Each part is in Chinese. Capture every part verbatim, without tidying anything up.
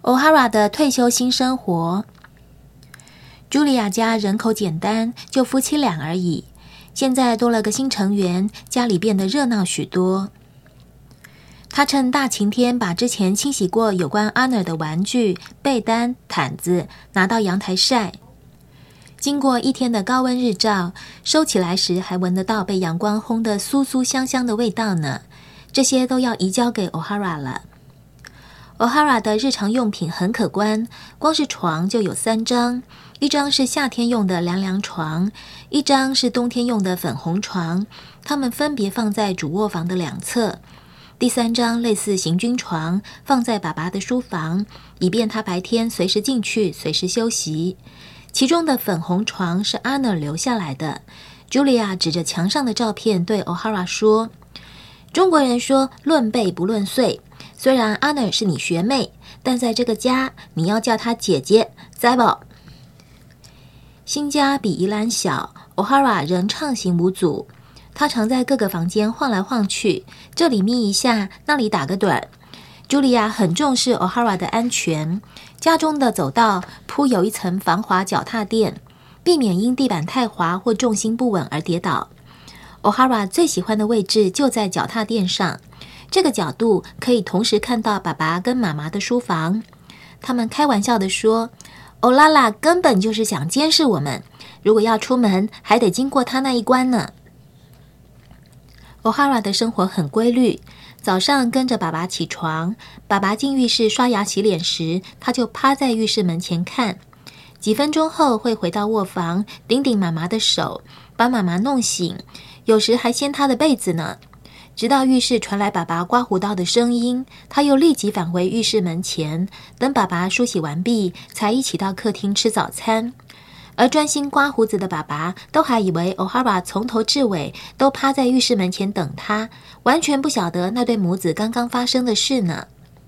O'Hara 的退休新生活。茱莉亚家人口简单，就夫妻俩而已。现在多了个新成员，家里变得热闹许多。她趁大晴天把之前清洗过有关 Honor 的玩具、被单、毯子拿到阳台晒。经过一天的高温日照，收起来时还闻得到被阳光烘得酥酥香香的味道呢。这些都要移交给 O'Hara 了。O'Hara 的日常用品很可观，光是床就有三张，一张是夏天用的凉凉床，一张是冬天用的粉红床，它们分别放在主卧房的两侧。第三张类似行军床，放在爸爸的书房，以便他白天随时进去，随时休息。其中的粉红床是 Honor 留下来的。Julia 指着墙上的照片对 O'Hara 说：“中国人说论辈不论岁，虽然 Honor 是你学妹，但在这个家，你要叫她姐姐，知不？”新家比宜兰小 ，O'Hara 仍畅行无阻。他常在各个房间晃来晃去，这里眯一下，那里打个盹儿。茱莉亚很重视 O'Hara 的安全，家中的走道铺有一层防滑脚踏垫，避免因地板太滑或重心不稳而跌倒。O'Hara 最喜欢的位置就在脚踏垫上，这个角度可以同时看到爸爸跟妈妈的书房。他们开玩笑地说：“欧拉拉根本就是想监视我们，如果要出门，还得经过他那一关呢。” O'Hara 的生活很规律，早上跟着爸爸起床，爸爸进浴室刷牙洗脸时，他就趴在浴室门前看。几分钟后会回到卧房，顶顶妈妈的手，把妈妈弄醒，有时还掀她的被子呢。直到浴室传来爸爸刮胡刀的声音，他又立即返回浴室门前，等爸爸梳洗完毕，才一起到客厅吃早餐。而专心刮胡子的爸爸都还以为 O'Hara 从头至尾都趴在浴室门前等他，完全不晓得那对母子刚刚发生的事呢。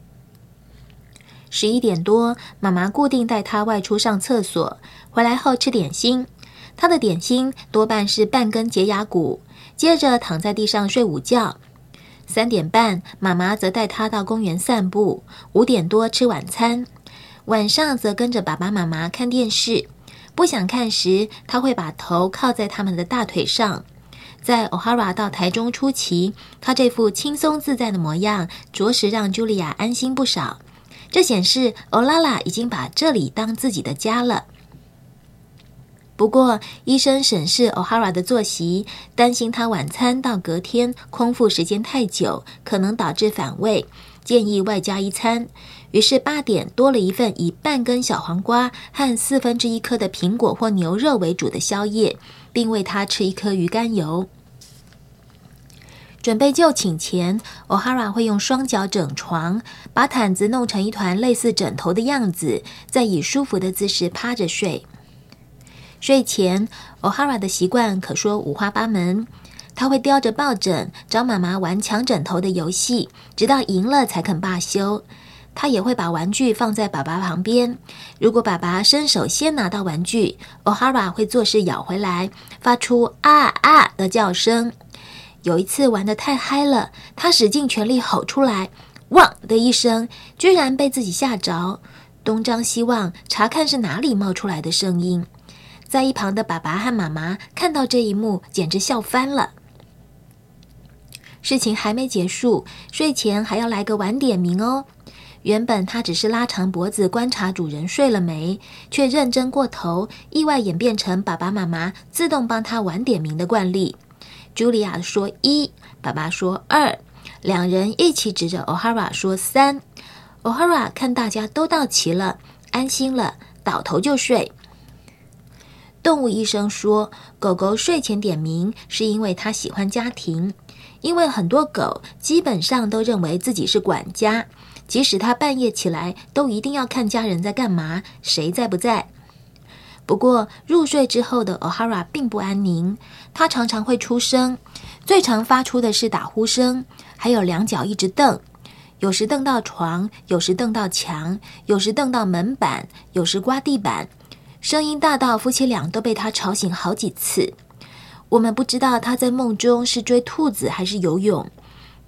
十一点多，妈妈固定带他外出上厕所，回来后吃点心。他的点心多半是半根洁牙骨，接着躺在地上睡午觉。三点半，妈妈则带他到公园散步。五点多吃晚餐，晚上则跟着爸爸妈妈看电视。不想看时，他会把头靠在他们的大腿上。在 O'Hara 到台中初期，他这副轻松自在的模样，着实让茱莉亚安心不少。这显示欧拉拉已经把这里当自己的家了。不过，医生审视 O'Hara 的作息，担心他晚餐到隔天空腹时间太久，可能导致反胃，建议外加一餐。于是八点多了一份以半根小黄瓜和四分之一颗的苹果或牛肉为主的宵夜，并喂他吃一颗鱼肝油。准备就寝前 ，O'Hara 会用双脚整床，把毯子弄成一团类似枕头的样子，再以舒服的姿势趴着睡。睡前 ，O'Hara 的习惯可说五花八门。他会叼着抱枕找妈妈玩抢枕头的游戏，直到赢了才肯罢休。他也会把玩具放在爸爸旁边，如果爸爸伸手先拿到玩具， O'Hara 会作势咬回来，发出啊啊的叫声。有一次玩得太嗨了，他使尽全力吼出来，汪的一声，居然被自己吓着，东张西望查看是哪里冒出来的声音。在一旁的爸爸和妈妈看到这一幕，简直笑翻了。事情还没结束，睡前还要来个晚点名哦。原本他只是拉长脖子观察主人睡了没，却认真过头，意外演变成爸爸妈妈自动帮他晚点名的惯例。茱莉亚说一，爸爸说二，两人一起指着 O'Hara 说三。O'Hara 看大家都到齐了，安心了，倒头就睡。动物医生说，狗狗睡前点名是因为它喜欢家庭，因为很多狗基本上都认为自己是管家，即使它半夜起来，都一定要看家人在干嘛，谁在不在。不过入睡之后的 O'Hara 并不安宁，他常常会出声，最常发出的是打呼声，还有两脚一直蹬，有时蹬到床，有时蹬到墙，有时蹬到门板，有时刮地板，声音大到夫妻俩都被他吵醒好几次。我们不知道他在梦中是追兔子还是游泳。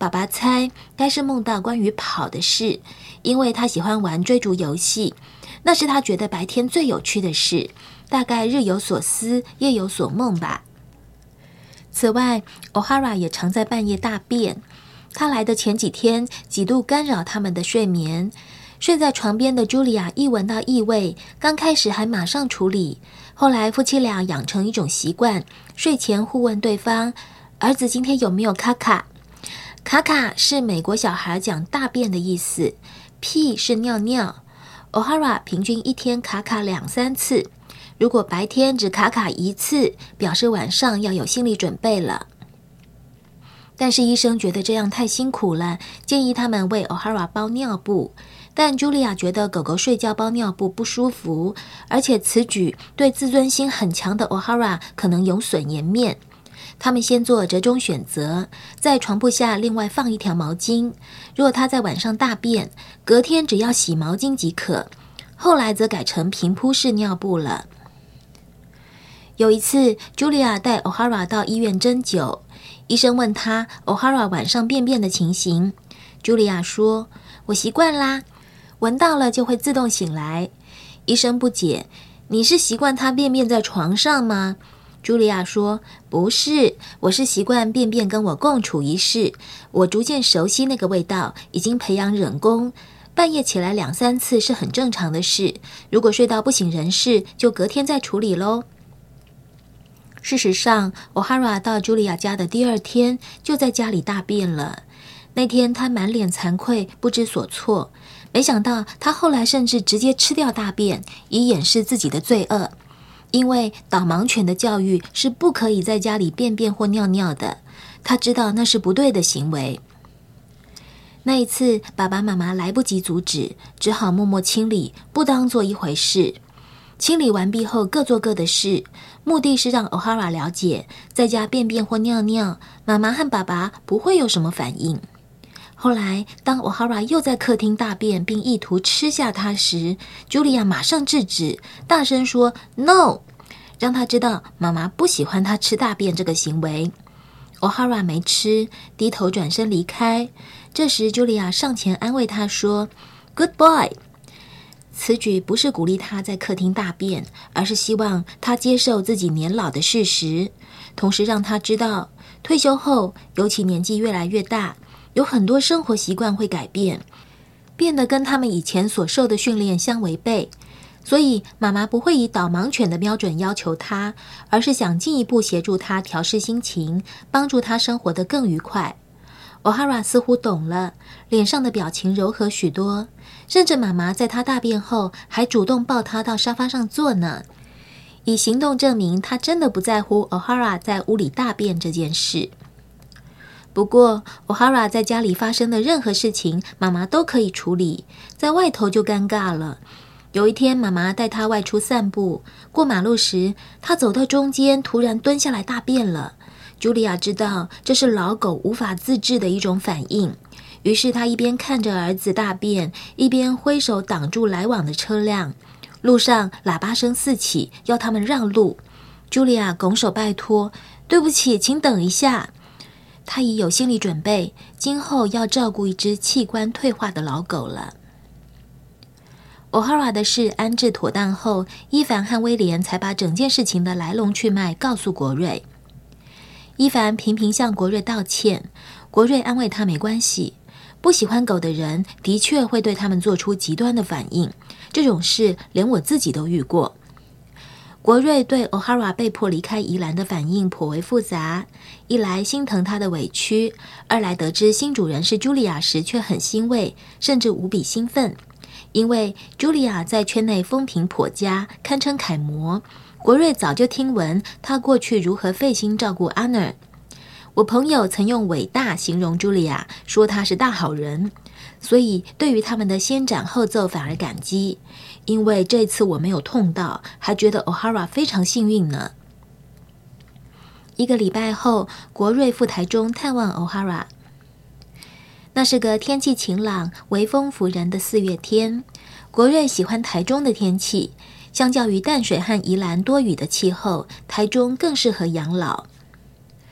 爸爸猜该是梦到关于跑的事，因为他喜欢玩追逐游戏，那是他觉得白天最有趣的事，大概日有所思，夜有所梦吧。此外 O'Hara 也常在半夜大便，他来的前几天几度干扰他们的睡眠。睡在床边的茱莉亚一闻到异味，刚开始还马上处理，后来夫妻俩养成一种习惯，睡前互问对方，儿子今天有没有卡卡？卡卡是美国小孩讲大便的意思，屁是尿尿。O'Hara 平均一天卡卡两三次，如果白天只卡卡一次，表示晚上要有心理准备了。但是医生觉得这样太辛苦了，建议他们为 O'Hara 包尿布。但茱莉亚觉得狗狗睡觉包尿布不舒服，而且此举对自尊心很强的 O'Hara 可能有损颜面。他们先做折中选择，在床铺下另外放一条毛巾，如果他在晚上大便，隔天只要洗毛巾即可。后来则改成平铺式尿布了。有一次，茱莉亚带 O'Hara 到医院针灸，医生问他 O'Hara 晚上便便的情形，茱莉亚说：“我习惯啦。闻到了就会自动醒来。”医生不解，你是习惯他便便在床上吗？茱莉亚说，不是，我是习惯便便跟我共处一室，我逐渐熟悉那个味道，已经培养忍功，半夜起来两三次是很正常的事，如果睡到不省人事，就隔天再处理咯。事实上 O'Hara 到茱莉亚家的第二天就在家里大便了。那天他满脸惭愧，不知所措，没想到他后来甚至直接吃掉大便，以掩饰自己的罪恶。因为导盲犬的教育是不可以在家里便便或尿尿的，他知道那是不对的行为。那一次爸爸妈妈来不及阻止，只好默默清理，不当做一回事。清理完毕后各做各的事，目的是让 O'Hara 了解，在家便便或尿尿，妈妈和爸爸不会有什么反应。后来当 O'Hara 又在客厅大便并意图吃下它时，茱莉亚马上制止，大声说 No， 让他知道妈妈不喜欢他吃大便这个行为。 O'Hara 没吃，低头转身离开。这时茱莉亚上前安慰他说 Good boy。 此举不是鼓励他在客厅大便，而是希望他接受自己年老的事实，同时让他知道退休后，尤其年纪越来越大，有很多生活习惯会改变，变得跟他们以前所受的训练相违背，所以妈妈不会以导盲犬的标准要求他，而是想进一步协助他调试心情，帮助他生活得更愉快。O'Hara 似乎懂了，脸上的表情柔和许多，甚至妈妈在他大便后还主动抱他到沙发上坐呢，以行动证明他真的不在乎 O'Hara 在屋里大便这件事。不过 O'Hara 在家里发生的任何事情，妈妈都可以处理，在外头就尴尬了。有一天妈妈带他外出散步，过马路时，他走到中间突然蹲下来大便了。茱莉亚知道这是老狗无法自制的一种反应，于是她一边看着儿子大便，一边挥手挡住来往的车辆。路上喇叭声四起，要他们让路。茱莉亚拱手拜托，对不起，请等一下。她已有心理准备，今后要照顾一只器官退化的老狗了。O'Hara 的事安置妥当后，伊凡和威廉才把整件事情的来龙去脉告诉国瑞。伊凡频频向国瑞道歉，国瑞安慰他没关系，不喜欢狗的人的确会对他们做出极端的反应，这种事连我自己都遇过。国瑞对 O'Hara 被迫离开宜兰的反应颇为复杂，一来心疼他的委屈，二来得知新主人是茱莉亚时却很欣慰，甚至无比兴奋。因为茱莉亚在圈内风评颇佳，堪称楷模，国瑞早就听闻他过去如何费心照顾 Honor。 我朋友曾用伟大形容茱莉亚，说她是大好人，所以对于他们的先斩后奏反而感激，因为这次我没有痛到，还觉得 O'Hara 非常幸运呢。一个礼拜后，国瑞赴台中探望 O'Hara。那是个天气晴朗、微风拂人的四月天，国瑞喜欢台中的天气，相较于淡水和宜兰多雨的气候，台中更适合养老。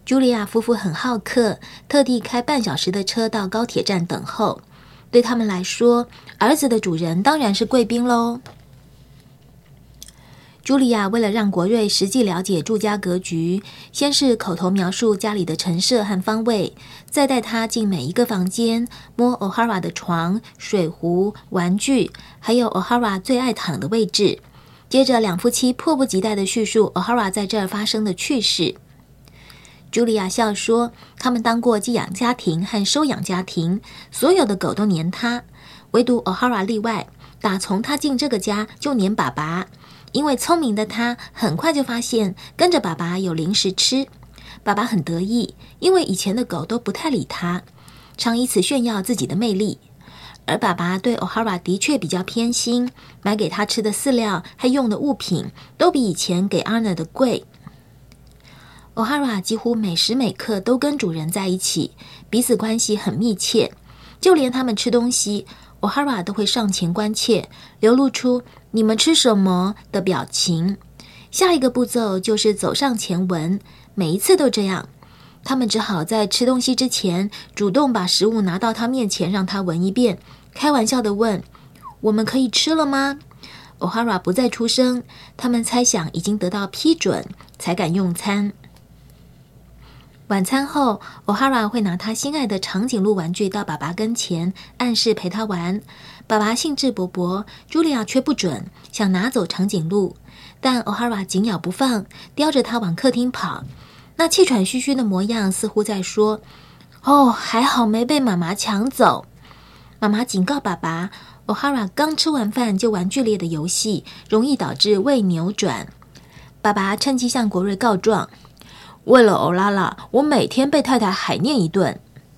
茱莉亚夫妇很好客，特地开半小时的车到高铁站等候。对他们来说，儿子的主人当然是贵宾喽。茱莉亚为了让国瑞实际了解住家格局，先是口头描述家里的陈设和方位，再带他进每一个房间，摸 O'Hara 的床、水壶、玩具，还有 O'Hara 最爱躺的位置。接着两夫妻迫不及待地叙述 O'Hara 在这儿发生的趣事。茱莉亚笑说，他们当过寄养家庭和收养家庭，所有的狗都黏他，唯独 O'Hara 例外，打从他进这个家就黏爸爸。因为聪明的他很快就发现跟着爸爸有零食吃，爸爸很得意，因为以前的狗都不太理他，常以此炫耀自己的魅力。而爸爸对 O'Hara 的确比较偏心，买给他吃的饲料和用的物品都比以前给 Arna 的贵。O'Hara 几乎每时每刻都跟主人在一起，彼此关系很密切，就连他们吃东西，O'Hara 都会上前关切，流露出你们吃什么的表情。下一个步骤就是走上前闻，每一次都这样。他们只好在吃东西之前主动把食物拿到他面前让他闻一遍，开玩笑地问，我们可以吃了吗？ O'Hara 不再出声，他们猜想已经得到批准才敢用餐。晚餐后 O'Hara 会拿他心爱的长颈鹿玩具到爸爸跟前，暗示陪他玩。爸爸兴致勃勃，茱莉亚却不准，想拿走长颈鹿，但 O'Hara 紧咬不放，叼着他往客厅跑。那气喘吁吁的模样似乎在说，哦，还好没被妈妈抢走。妈妈警告爸爸， O'Hara 刚吃完饭就玩剧烈的游戏，容易导致胃扭转。爸爸趁机向国瑞告状，为了欧拉拉，我每天被太太海念一顿。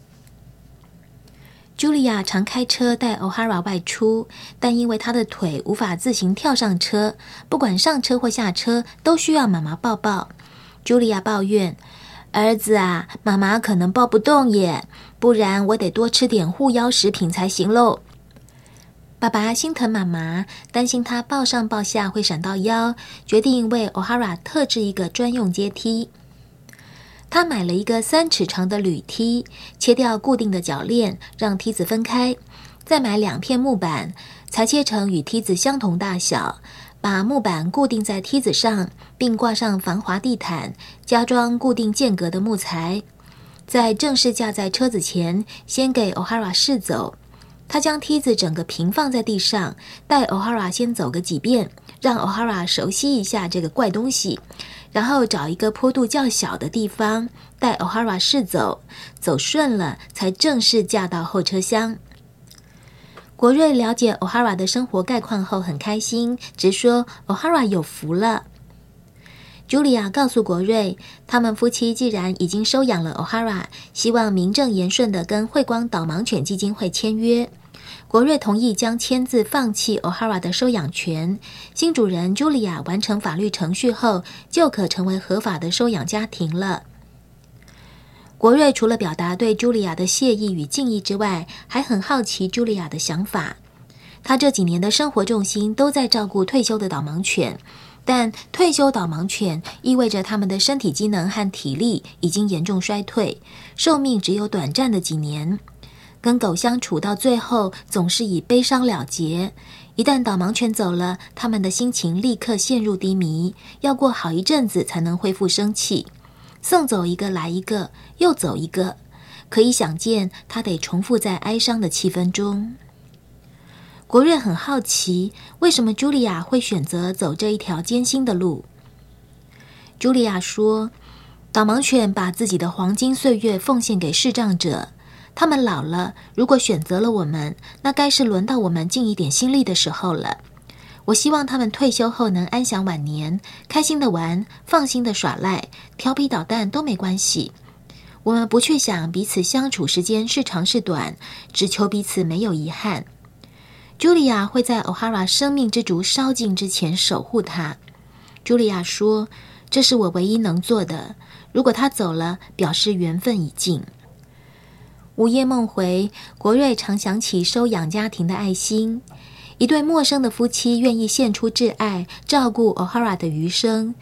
茱莉亚常开车带 O'Hara 外出，但因为她的腿无法自行跳上车，不管上车或下车都需要妈妈抱抱。茱莉亚抱怨，儿子啊，妈妈可能抱不动耶，不然我得多吃点护腰食品才行喽。爸爸心疼妈妈，担心她抱上抱下会闪到腰，决定为 O'Hara 特制一个专用阶梯。他买了一个三尺长的铝梯，切掉固定的铰链，让梯子分开，再买两片木板，裁切成与梯子相同大小，把木板固定在梯子上，并挂上防滑地毯，加装固定间隔的木材。在正式架在车子前，先给 O'Hara 试走。他将梯子整个平放在地上，带 O'Hara 先走个几遍，让 O'Hara 熟悉一下这个怪东西，然后找一个坡度较小的地方，带 O'Hara 试走，走顺了才正式架到后车厢。国瑞了解 O'Hara 的生活概况后很开心，直说 O'Hara 有福了。茱莉亚告诉国瑞，他们夫妻既然已经收养了 O'Hara， 希望名正言顺地跟慧光导盲犬基金会签约。国瑞同意将签字放弃 O'Hara 的收养权，新主人茱莉亚完成法律程序后，就可成为合法的收养家庭了。国瑞除了表达对茱莉亚的谢意与敬意之外，还很好奇茱莉亚的想法。他这几年的生活重心都在照顾退休的导盲犬，但退休导盲犬意味着他们的身体机能和体力已经严重衰退，寿命只有短暂的几年。跟狗相处到最后总是以悲伤了结，一旦导盲犬走了，他们的心情立刻陷入低迷，要过好一阵子才能恢复生气。送走一个来一个，又走一个，可以想见他得重复在哀伤的气氛中。国瑞很好奇，为什么茱莉亚会选择走这一条艰辛的路。茱莉亚说，导盲犬把自己的黄金岁月奉献给视障者，他们老了，如果选择了我们，那该是轮到我们尽一点心力的时候了。我希望他们退休后能安享晚年，开心的玩，放心的耍赖，调皮捣蛋都没关系。我们不去想彼此相处时间是长是短，只求彼此没有遗憾。茱莉亚会在 O'Hara 生命之烛烧尽之前守护他。茱莉亚说，这是我唯一能做的，如果他走了，表示缘分已尽。午夜梦回，国瑞常想起收养家庭的爱心，一对陌生的夫妻愿意献出挚爱，照顾 O'Hara 的余生，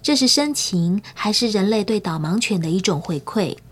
这是深情，还是人类对导盲犬的一种回馈？